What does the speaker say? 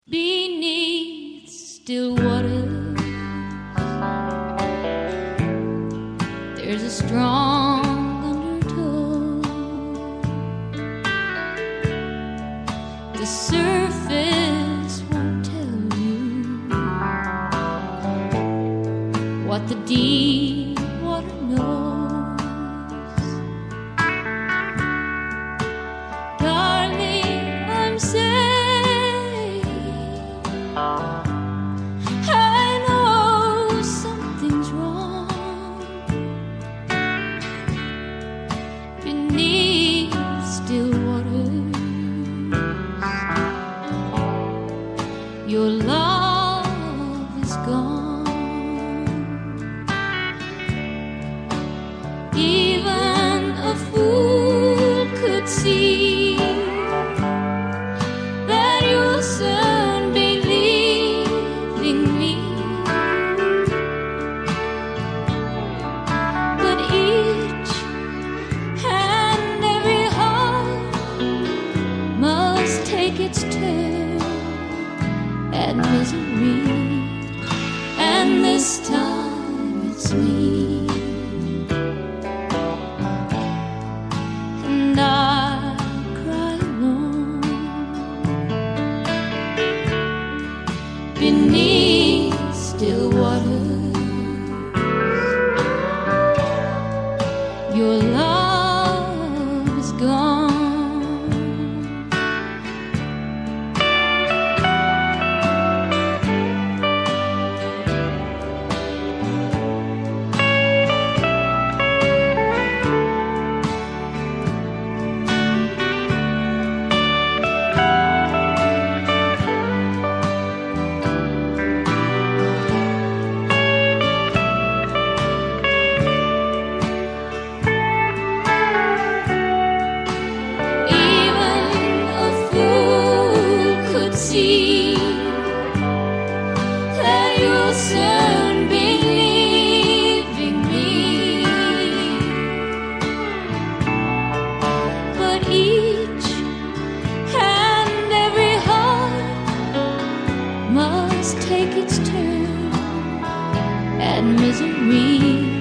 Beneath still waters, there's a strong undertow. The surface won't tell you what the deep water knows. Darling, I'm safe. I know something's wrong beneath still waters. Your love is gone. Even a fool could see that you'll soon be leaving me. But each and every heart must take its turn at misery, and this time it's me. And I cry alone beneath still waters. Your love is gone. See that you'll soon be leaving me. But each and every heart must take its turn at misery.